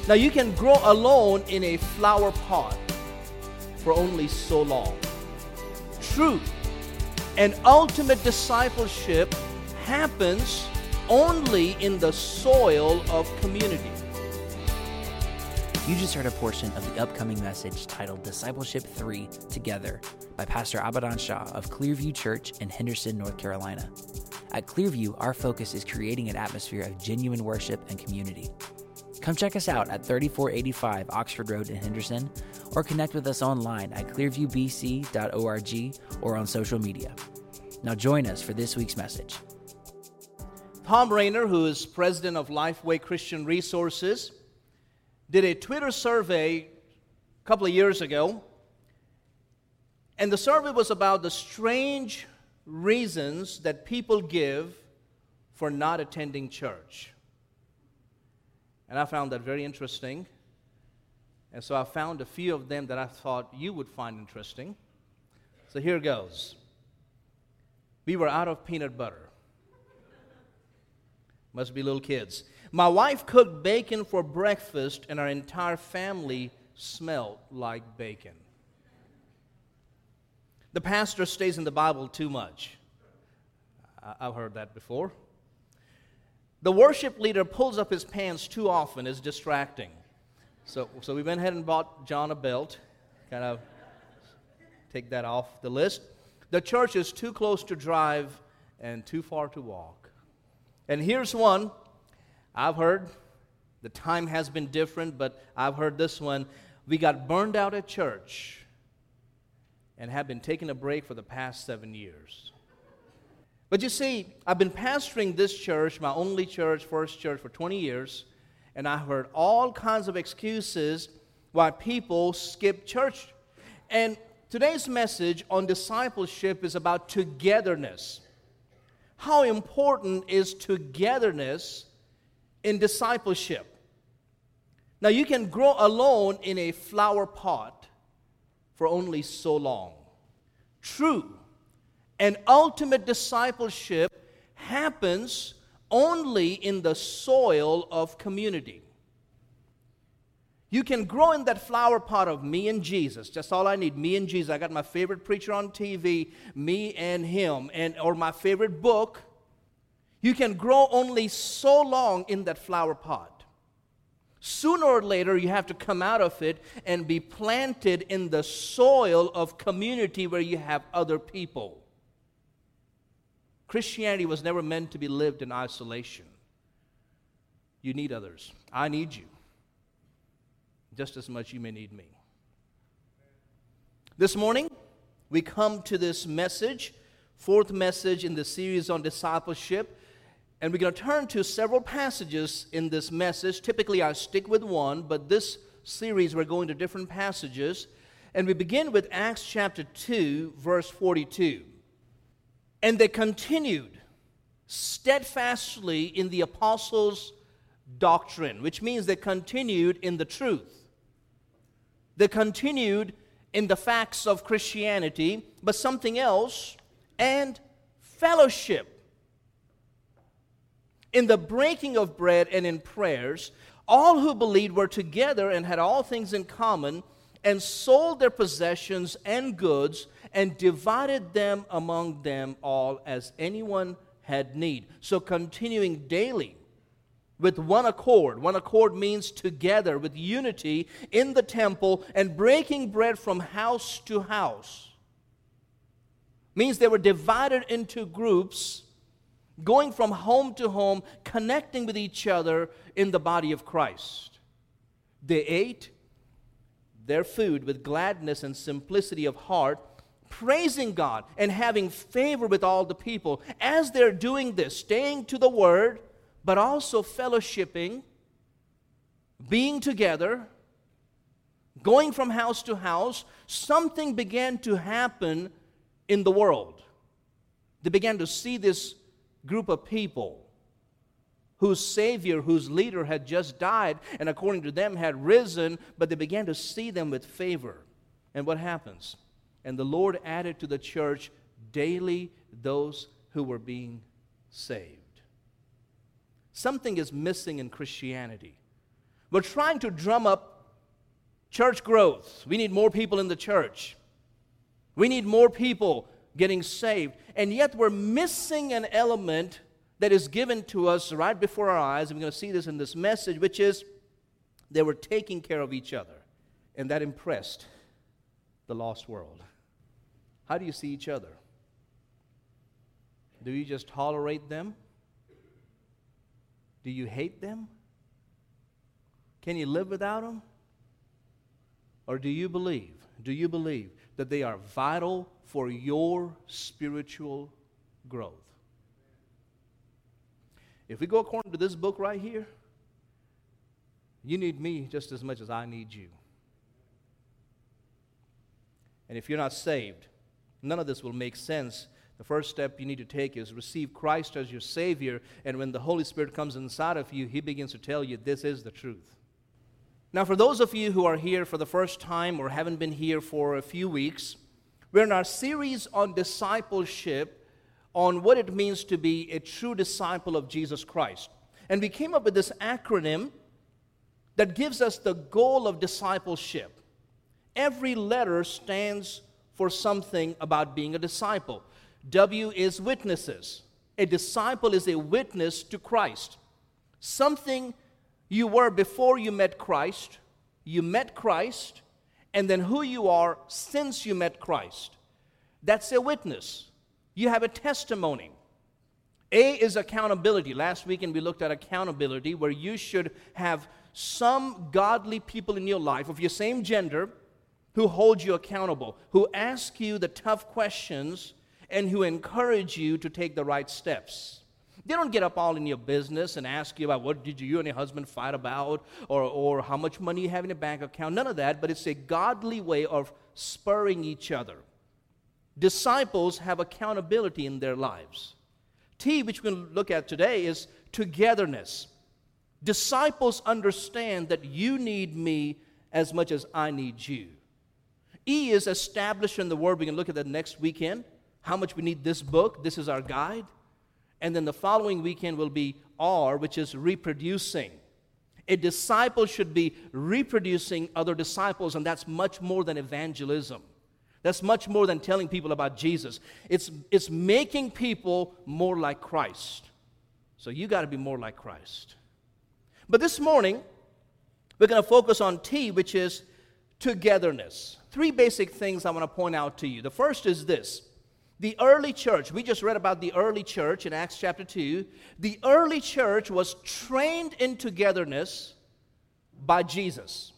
Now you can grow alone in a flower pot for only so long. True and ultimate discipleship happens only in the soil of community. You just heard a portion of the upcoming message titled Discipleship 3 Together by Pastor Abadan Shah of Clearview Church in Henderson, North Carolina. At Clearview, our focus is creating an atmosphere of genuine worship and community. Come check us out at 3485 Oxford Road in Henderson, or connect with us online at clearviewbc.org or on social media. Now join us for this week's message. Tom Rainer, who is president of Lifeway Christian Resources, did a Twitter survey a couple of years ago, and the survey was about the strange reasons that people give for not attending church. And I found that very interesting, and so I found a few of them that I thought you would find interesting. So here goes. We were out of peanut butter. Must be little kids. My wife cooked bacon for breakfast, and our entire family smelled like bacon. The pastor stays in the Bible too much. I've heard that before. The worship leader pulls up his pants too often. It's distracting. So we went ahead and bought John a belt. Kind of take that off the list. The church is too close to drive and too far to walk. And here's one. I've heard, the time has been different, but I've heard this one. We got burned out at church and have been taking a break for the past 7 years. But you see, I've been pastoring this church, my only church, First Church, for 20 years, and I heard all kinds of excuses why people skip church. And today's message on discipleship is about togetherness. How important is togetherness in discipleship? Now, you can grow alone in a flower pot for only so long. True and ultimate discipleship happens only in the soil of community. You can grow in that flower pot of me and Jesus. That's all I need, me and Jesus. I got my favorite preacher on TV, me and him, or my favorite book. You can grow only so long in that flower pot. Sooner or later, you have to come out of it and be planted in the soil of community where you have other people. Christianity was never meant to be lived in isolation. You need others. I need you. Just as much you may need me. This morning, we come to this message, fourth message in the series on discipleship, and we're going to turn to several passages in this message. Typically, I stick with one, but this series we're going to different passages, and we begin with Acts chapter 2, verse 42. And they continued steadfastly in the apostles' doctrine, which means they continued in the truth. They continued in the facts of Christianity, but something else, and fellowship. In the breaking of bread and in prayers, all who believed were together and had all things in common, and sold their possessions and goods, and divided them among them all as anyone had need. So continuing daily with one accord. One accord means together, with unity in the temple, and breaking bread from house to house. Means they were divided into groups, going from home to home, connecting with each other in the body of Christ. They ate their food with gladness and simplicity of heart, praising God and having favor with all the people. As they're doing this, staying to the Word, but also fellowshipping, being together, going from house to house, something began to happen in the world. They began to see this group of people whose Savior, whose leader had just died, and according to them had risen, but they began to see them with favor. And what happens? And the Lord added to the church daily those who were being saved. Something is missing in Christianity. We're trying to drum up church growth. We need more people in the church. We need more people getting saved. And yet we're missing an element that is given to us right before our eyes. And we're going to see this in this message, which is they were taking care of each other. And that impressed the lost world. How do you see each other? Do you just tolerate them? Do you hate them? Can you live without them? Or do you believe that they are vital for your spiritual growth? If we go according to this book right here, you need me just as much as I need you. And if you're not saved, none of this will make sense. The first step you need to take is receive Christ as your Savior, and when the Holy Spirit comes inside of you, He begins to tell you this is the truth. Now, for those of you who are here for the first time or haven't been here for a few weeks, we're in our series on discipleship, on what it means to be a true disciple of Jesus Christ. And we came up with this acronym that gives us the goal of discipleship. Every letter stands for something about being a disciple. W is witnesses. A disciple is a witness to Christ. Something you were before you met Christ, and then who you are since you met Christ. That's a witness. You have a testimony. A is accountability. Last weekend we looked at accountability, where you should have some godly people in your life of your same gender who hold you accountable, who ask you the tough questions, and who encourage you to take the right steps. They don't get up all in your business and ask you about what did you and your husband fight about, or how much money you have in your bank account. None of that, but it's a godly way of spurring each other. Disciples have accountability in their lives. T, which we're going to look at today, is togetherness. Disciples understand that you need me as much as I need you. E is established in the Word. We can look at that next weekend. How much we need this book. This is our guide. And then the following weekend will be R, which is reproducing. A disciple should be reproducing other disciples, and that's much more than evangelism. That's much more than telling people about Jesus. It's making people more like Christ. So you got to be more like Christ. But this morning, we're going to focus on T, which is togetherness. 3 basic things I want to point out to you. The first is this. The early church, we just read about the early church in Acts chapter 2. The early church was trained in togetherness by Jesus.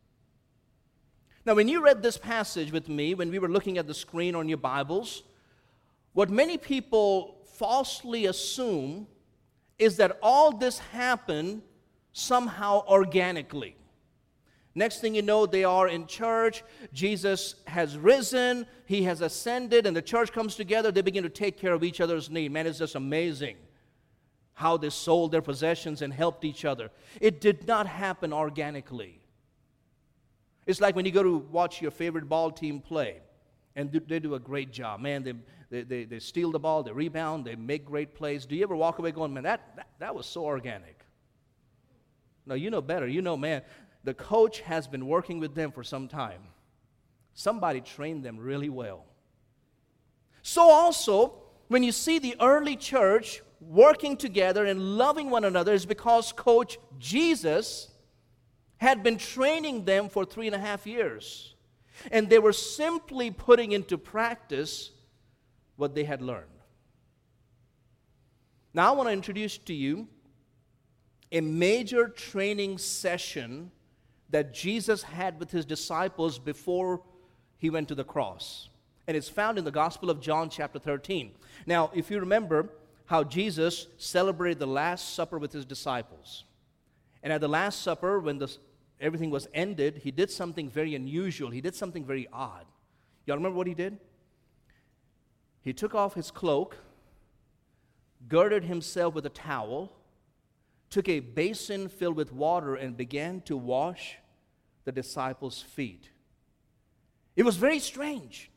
Now, when you read this passage with me, when we were looking at the screen on your Bibles, what many people falsely assume is that all this happened somehow organically. Next thing you know, they are in church. Jesus has risen. He has ascended, and the church comes together. They begin to take care of each other's need. Man, it's just amazing how they sold their possessions and helped each other. It did not happen organically. It's like when you go to watch your favorite ball team play, and they do a great job. Man, they steal the ball, they rebound, they make great plays. Do you ever walk away going, man, that was so organic? No, you know better. You know, man, the coach has been working with them for some time. Somebody trained them really well. So also, when you see the early church working together and loving one another, is because Coach Jesus had been training them for 3.5 years. And they were simply putting into practice what they had learned. Now I want to introduce to you a major training session that Jesus had with His disciples before He went to the cross. And it's found in the Gospel of John chapter 13. Now, if you remember how Jesus celebrated the Last Supper with His disciples. And at the Last Supper, when everything was ended, He did something very unusual. He did something very odd. Y'all remember what He did? He took off His cloak, girded Himself with a towel, took a basin filled with water, and began to wash the disciples' feet. It was very strange,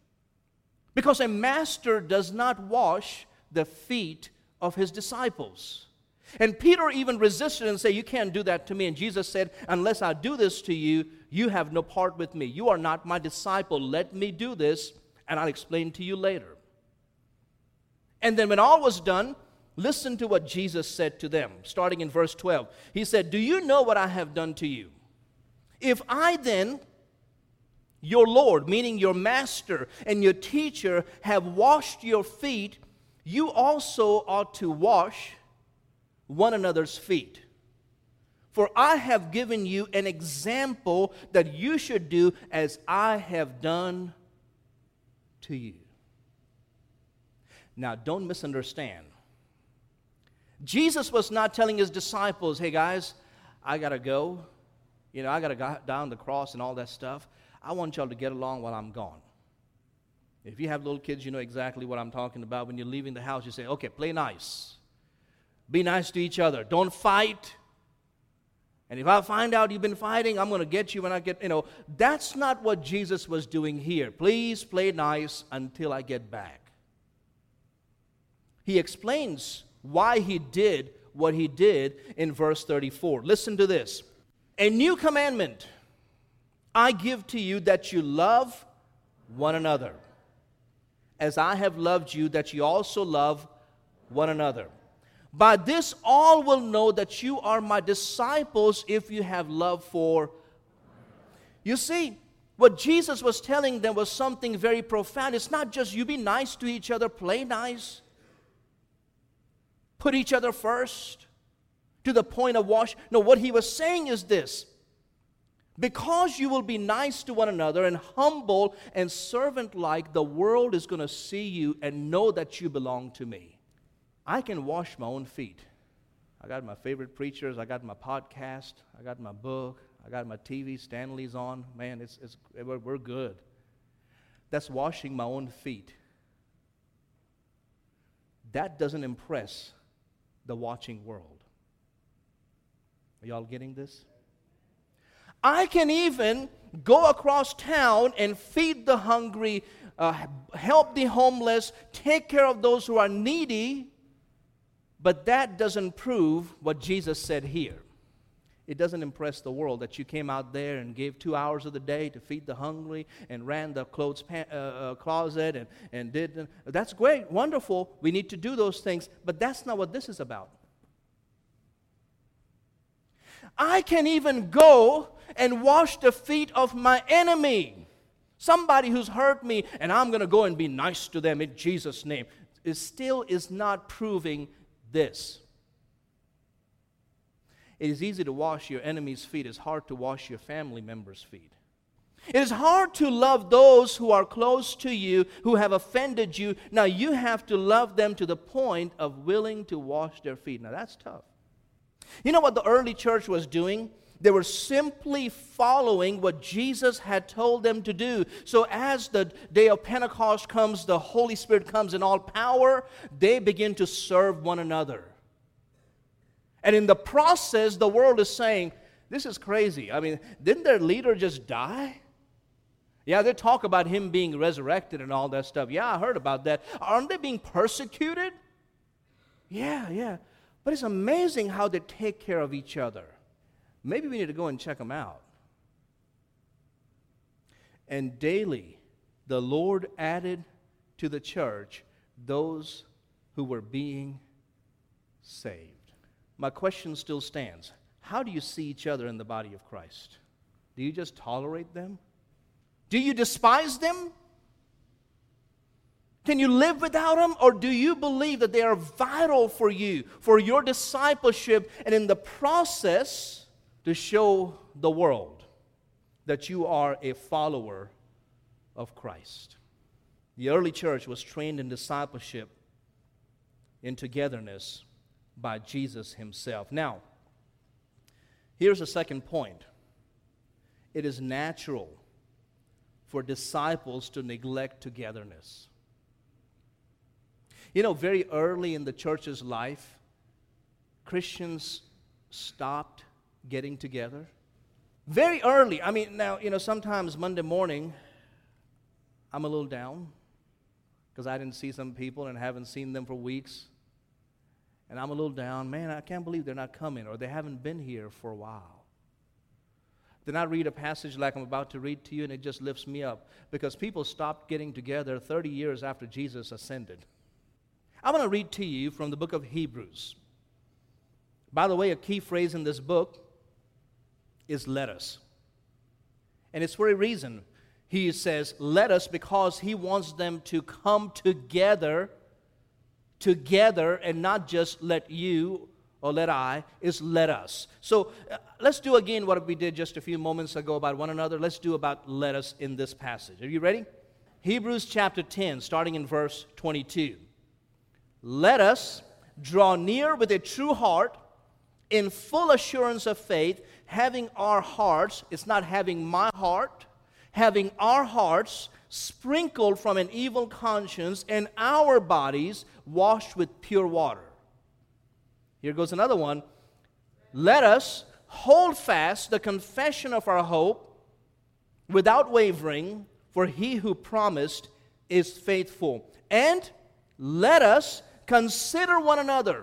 because a master does not wash the feet of his disciples. And Peter even resisted and said, you can't do that to me. And Jesus said, unless I do this to you, you have no part with me. You are not my disciple. Let me do this, and I'll explain to you later. And then when all was done, listen to what Jesus said to them, starting in verse 12. He said, do you know what I have done to you? If I then, your Lord, meaning your master and your teacher, have washed your feet, you also ought to wash one another's feet. For I have given you an example that you should do as I have done to you. Now, don't misunderstand. Jesus was not telling his disciples, hey guys, I got to go. I got to go down the cross and all that stuff. I want y'all to get along while I'm gone. If you have little kids, you know exactly what I'm talking about. When you're leaving the house, you say, okay, play nice. Be nice to each other. Don't fight. And if I find out you've been fighting, I'm going to get you when I get, That's not what Jesus was doing here. Please play nice until I get back. He explains why he did what he did in verse 34. Listen to this. A new commandment I give to you, that you love one another, as I have loved you, that you also love one another. By this all will know that you are my disciples, if you have love for. You see, what Jesus was telling them was something very profound. It's not just you be nice to each other, play nice, put each other first, to the point of wash. No, what he was saying is this. Because you will be nice to one another and humble and servant-like, the world is going to see you and know that you belong to me. I can wash my own feet. I got my favorite preachers. I got my podcast. I got my book. I got my TV. Stanley's on. Man, we're good. That's washing my own feet. That doesn't impress the watching world. Are y'all getting this? I can even go across town and feed the hungry, help the homeless, take care of those who are needy, but that doesn't prove what Jesus said here. It doesn't impress the world that you came out there and gave 2 hours of the day to feed the hungry and ran the clothes closet and did. That's great, wonderful. We need to do those things, but that's not what this is about. I can even go and wash the feet of my enemy. Somebody who's hurt me, and I'm going to go and be nice to them in Jesus' name. It still is not proving this. It is easy to wash your enemy's feet. It's hard to wash your family members' feet. It is hard to love those who are close to you, who have offended you. Now you have to love them to the point of willing to wash their feet. Now that's tough. You know what the early church was doing? They were simply following what Jesus had told them to do. So as the day of Pentecost comes, the Holy Spirit comes in all power, they begin to serve one another. And in the process, the world is saying, this is crazy. I mean, didn't their leader just die? Yeah, they talk about him being resurrected and all that stuff. Yeah, I heard about that. Aren't they being persecuted? Yeah. But it's amazing how they take care of each other. Maybe we need to go and check them out. And daily, the Lord added to the church those who were being saved. My question still stands. How do you see each other in the body of Christ? Do you just tolerate them? Do you despise them? Can you live without them? Or do you believe that they are vital for you, for your discipleship, and in the process to show the world that you are a follower of Christ? The early church was trained in discipleship, in togetherness by Jesus himself. Now, here's a second point. It is natural for disciples to neglect togetherness. You know, very early in the church's life, Christians stopped getting together. Very early. I mean, now, sometimes Monday morning, I'm a little down because I didn't see some people and haven't seen them for weeks. and I'm a little down. Man, I can't believe they're not coming, or they haven't been here for a while. Then I read a passage like I'm about to read to you, and it just lifts me up, because people stopped getting together 30 years after Jesus ascended. I'm going to read to you from the book of Hebrews. By the way, a key phrase in this book is let us. And it's for a reason. He says, let us, because he wants them to come together, and not just let you or let I, is let us. So let's do again what we did just a few moments ago about one another. Let's do about let us in this passage. Are you ready? Hebrews chapter 10, starting in verse 22. Let us draw near with a true heart, in full assurance of faith, having our hearts, it's not having my heart, having our hearts sprinkled from an evil conscience and our bodies washed with pure water. Here goes another one. Let us hold fast the confession of our hope without wavering, for he who promised is faithful. And let us consider one another.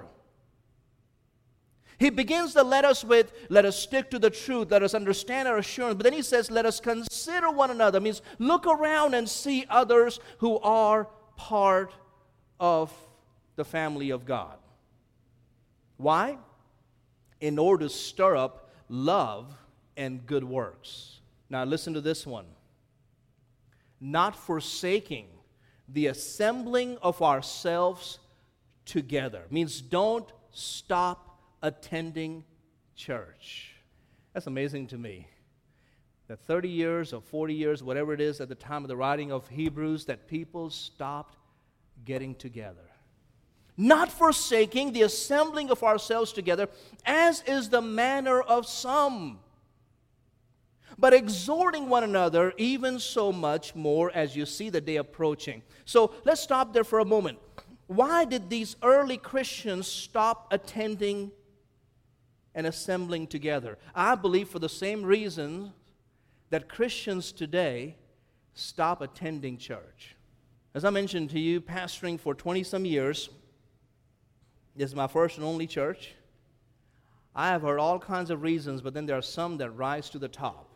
He begins the let us with, let us stick to the truth, let us understand our assurance. But then he says, let us consider one another. It means look around and see others who are part of the family of God. Why? In order to stir up love and good works. Now listen to this one. Not forsaking the assembling of ourselves together. Means don't stop attending church. That's amazing to me. That 30 years or 40 years, whatever it is at the time of the writing of Hebrews, that people stopped getting together. Not forsaking the assembling of ourselves together, as is the manner of some, but exhorting one another, even so much more as you see the day approaching. So let's stop there for a moment. Why did these early Christians stop attending and assembling together? I believe for the same reason that Christians today stop attending church. As I mentioned to you, pastoring for 20-some years, this is my first and only church. I have heard all kinds of reasons, but then there are some that rise to the top.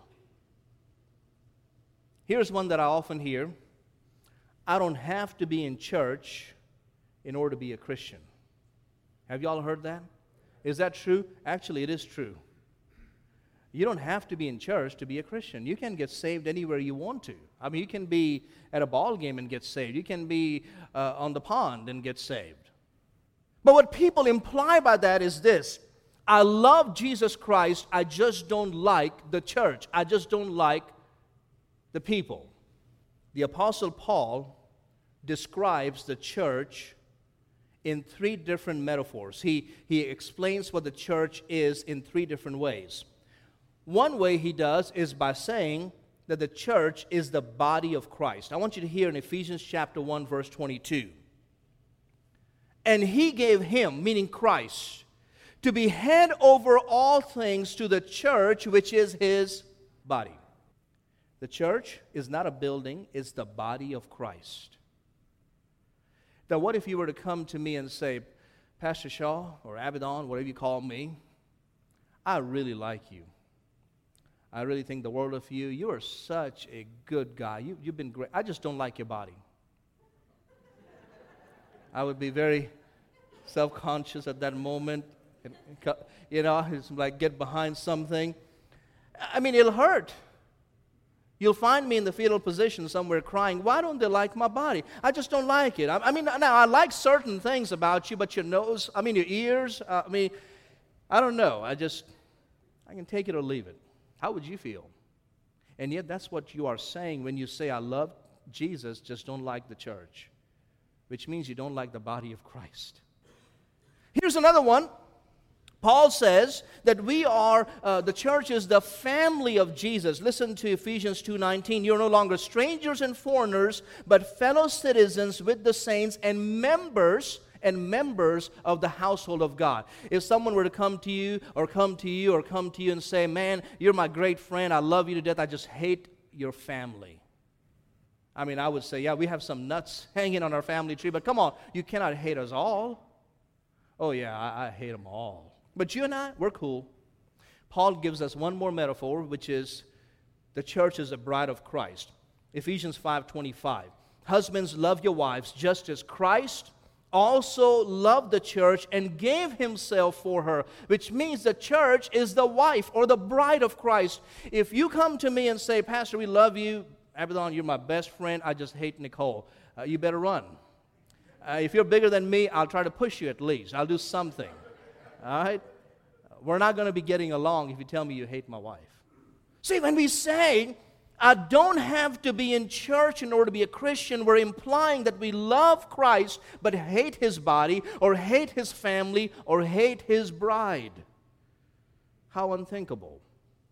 Here's one that I often hear. I don't have to be in church in order to be a Christian. Have y'all heard that? Is that true? Actually, it is true. You don't have to be in church to be a Christian. You can get saved anywhere you want to. I mean, you can be at a ball game and get saved. You can be on the pond and get saved. But what people imply by that is this: I love Jesus Christ, I just don't like the church. I just don't like the people. The Apostle Paul describes the church in 3 different metaphors. He explains what the church is in 3 different ways. One way he does is by saying that the church is the body of Christ. I want you to hear in Ephesians chapter 1, verse 22. And he gave him, meaning Christ, to be head over all things to the church, which is his body. The church is not a building, it's the body of Christ. Now, what if you were to come to me and say, Pastor Shaw, or Abaddon, whatever you call me, I really like you. I really think the world of you. You are such a good guy. You've been great. I just don't like your body. I would be very self-conscious at that moment. You know, it's like get behind something. I mean, it'll hurt. You'll find me in the fetal position somewhere crying, why don't they like my body? I just don't like it. I mean, now I like certain things about you, but your nose, your ears, I don't know. I can take it or leave it. How would you feel? And yet that's what you are saying when you say, I love Jesus, just don't like the church. Which means you don't like the body of Christ. Here's another one. Paul says that we are, the church is the family of Jesus. Listen to Ephesians 2:19. You're no longer strangers and foreigners, but fellow citizens with the saints and members of the household of God. If someone were to come to you and say, man, you're my great friend, I love you to death, I just hate your family. I would say, yeah, we have some nuts hanging on our family tree, but come on, you cannot hate us all. Oh, yeah, I hate them all. But you and I, we're cool. Paul gives us one more metaphor, which is the church is a bride of Christ. Ephesians 5:25. Husbands, love your wives just as Christ also loved the church and gave himself for her, which means the church is the wife or the bride of Christ. If you come to me and say, Pastor, we love you, Abaddon, you're my best friend, I just hate Nicole, you better run. If you're bigger than me, I'll try to push you at least. I'll do something. All right? We're not going to be getting along if you tell me you hate my wife. See, when we say, I don't have to be in church in order to be a Christian, we're implying that we love Christ but hate His body or hate His family or hate His bride. How unthinkable.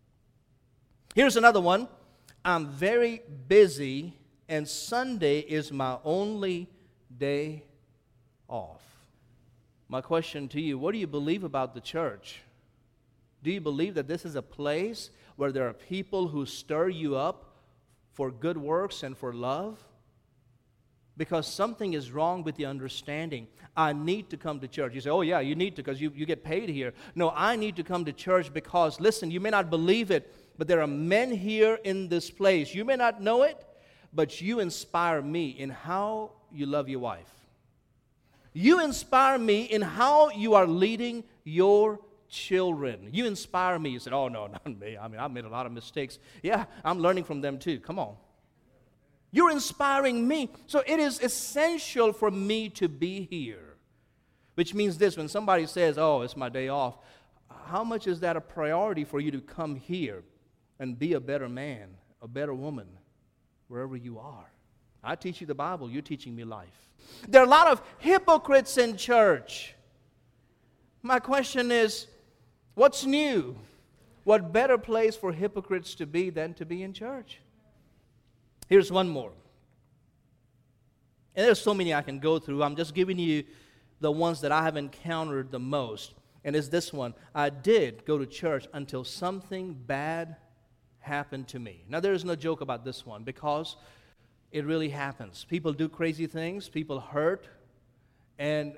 Here's another one. I'm very busy and Sunday is my only day off. My question to you, what do you believe about the church? Do you believe that this is a place where there are people who stir you up for good works and for love? Because something is wrong with the understanding. I need to come to church. You say, oh yeah, you need to because you get paid here. No, I need to come to church because, listen, you may not believe it, but there are men here in this place. You may not know it, but you inspire me in how you love your wife. You inspire me in how you are leading your children. You inspire me. You said, oh, no, not me. I mean, I've made a lot of mistakes. Yeah, I'm learning from them too. Come on. You're inspiring me. So it is essential for me to be here. Which means this, when somebody says, oh, it's my day off, how much is that a priority for you to come here and be a better man, a better woman, wherever you are? I teach you the Bible. You're teaching me life. There are a lot of hypocrites in church. My question is, what's new? What better place for hypocrites to be than to be in church? Here's one more. And there's so many I can go through. I'm just giving you the ones that I have encountered the most. And it's this one. I did go to church until something bad happened to me. Now, there is no joke about this one because it really happens. People do crazy things. People hurt. And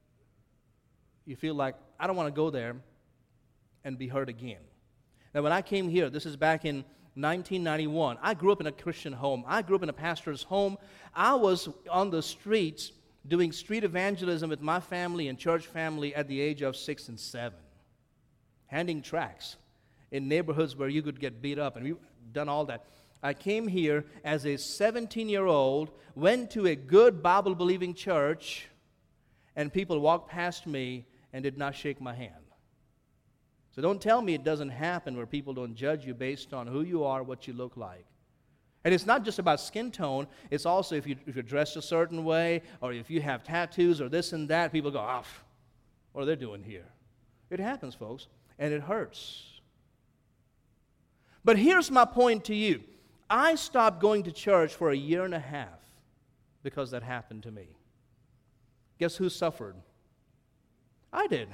you feel like, I don't want to go there and be hurt again. Now, when I came here, this is back in 1991. I grew up in a Christian home. I grew up in a pastor's home. I was on the streets doing street evangelism with my family and church family at the age of 6 and 7, handing tracts in neighborhoods where you could get beat up, and we've done all that. I came here as a 17-year-old, went to a good Bible-believing church, and people walked past me and did not shake my hand. So don't tell me it doesn't happen where people don't judge you based on who you are, what you look like. And it's not just about skin tone. It's also if you're dressed a certain way or if you have tattoos or this and that, people go, what are they doing here? It happens, folks, and it hurts. But here's my point to you. I stopped going to church for 1.5 years because that happened to me. Guess who suffered? I did.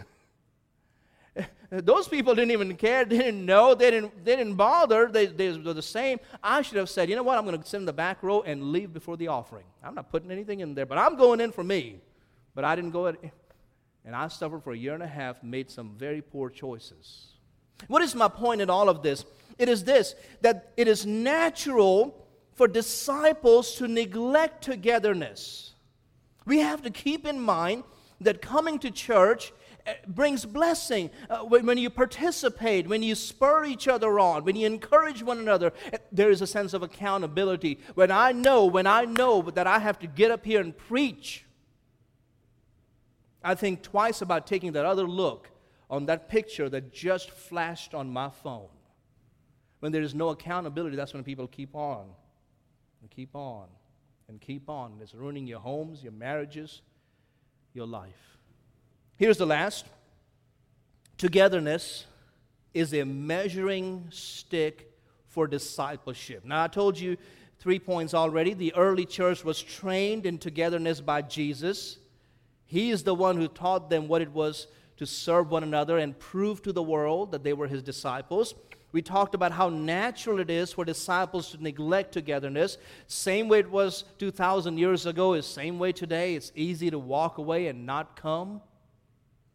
Those people didn't even care, didn't know, they didn't bother, they were the same. I should have said, you know what, I'm going to sit in the back row and leave before the offering. I'm not putting anything in there, but I'm going in for me. But I didn't go, and I suffered for 1.5 years, made some very poor choices. What is my point in all of this? It is this, that it is natural for disciples to neglect togetherness. We have to keep in mind that coming to church brings blessing. When you participate, when you spur each other on, when you encourage one another, there is a sense of accountability. When I know that I have to get up here and preach, I think twice about taking that other look on that picture that just flashed on my phone. When there is no accountability, that's when people keep on and keep on and keep on. It's ruining your homes, your marriages, your life. Here's the last. Togetherness is a measuring stick for discipleship. Now, I told you 3 points already. The early church was trained in togetherness by Jesus. He is the one who taught them what it was to serve one another and prove to the world that they were His disciples. We talked about how natural it is for disciples to neglect togetherness. Same way it was 2,000 years ago is same way today. It's easy to walk away and not come.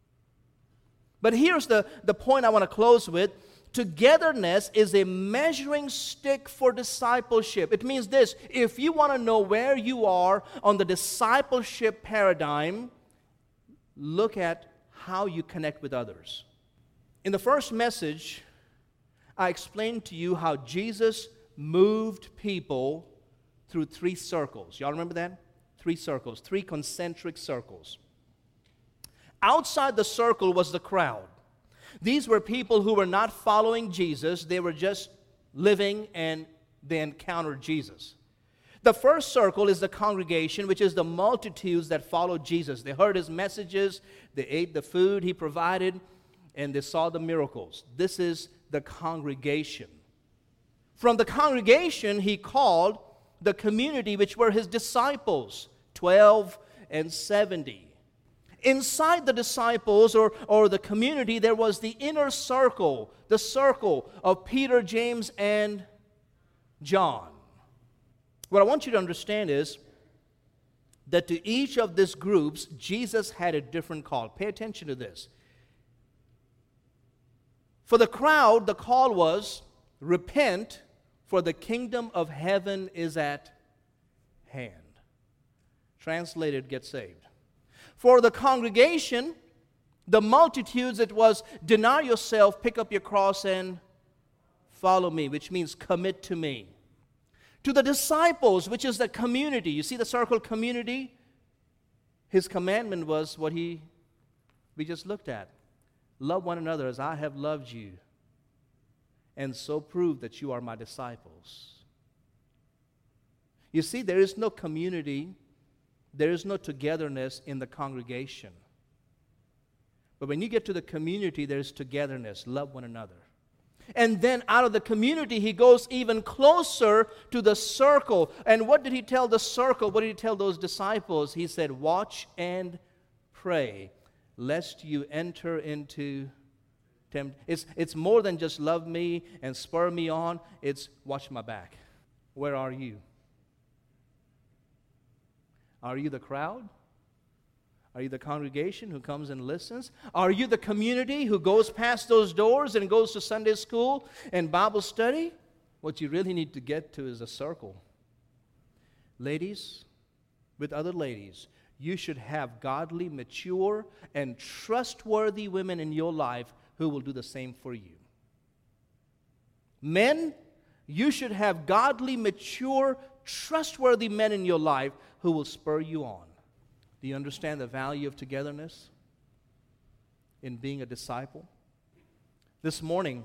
But here's the point I want to close with. Togetherness is a measuring stick for discipleship. It means this: if you want to know where you are on the discipleship paradigm, look at how you connect with others. In the first message, I explained to you how Jesus moved people through 3 circles. Y'all remember that? 3 circles, 3 concentric circles. Outside the circle was the crowd. These were people who were not following Jesus. They were just living, and they encountered Jesus. The first circle is the congregation, which is the multitudes that followed Jesus. They heard his messages, they ate the food he provided, and they saw the miracles. This is the congregation. From the congregation, he called the community, which were his disciples, 12 and 70. Inside the disciples or the community, there was the inner circle, the circle of Peter, James, and John. What I want you to understand is that to each of these groups, Jesus had a different call. Pay attention to this. For the crowd, the call was, repent, for the kingdom of heaven is at hand. Translated, get saved. For the congregation, the multitudes, it was, deny yourself, pick up your cross, and follow me, which means commit to me. To the disciples, which is the community, you see the circle community? His commandment was what we just looked at. Love one another as I have loved you, and so prove that you are my disciples. You see, there is no community, there is no togetherness in the congregation. But when you get to the community, there's togetherness. Love one another. And then out of the community, he goes even closer to the circle. And what did he tell the circle? What did he tell those disciples? He said, watch and pray, lest you enter into temptation. It's more than just love me and spur me on. It's watch my back. Where are you? Are you the crowd? Are you the congregation who comes and listens? Are you the community who goes past those doors and goes to Sunday school and Bible study? What you really need to get to is a circle. Ladies, with other ladies, you should have godly, mature, and trustworthy women in your life who will do the same for you. Men, you should have godly, mature, trustworthy men in your life who will spur you on. Do you understand the value of togetherness in being a disciple? This morning,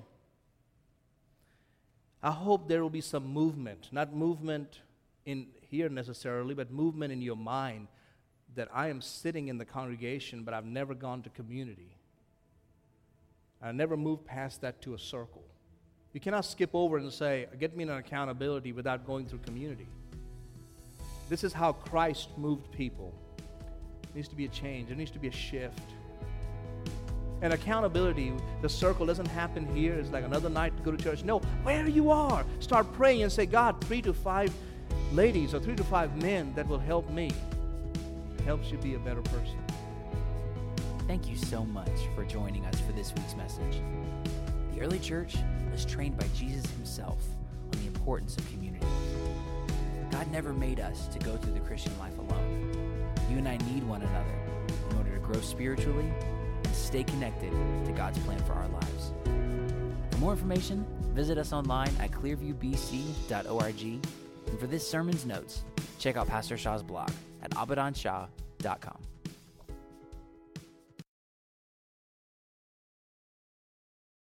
I hope there will be some movement, not movement in here necessarily, but movement in your mind that I am sitting in the congregation, but I've never gone to community. I never moved past that to a circle. You cannot skip over and say, get me an accountability without going through community. This is how Christ moved people. There needs to be a change. There needs to be a shift. And accountability, the circle doesn't happen here. It's like another night to go to church. No, where you are, start praying and say, God, 3 to 5 ladies or 3 to 5 men that will help me. Helps you be a better person. Thank you so much for joining us for this week's message. The early church was trained by Jesus himself on the importance of community. God never made us to go through the Christian life alone. You and I need one another in order to grow spiritually and stay connected to God's plan for our lives. For more information, visit us online at clearviewbc.org. And for this sermon's notes, check out Pastor Shah's blog at abadanshaw.com.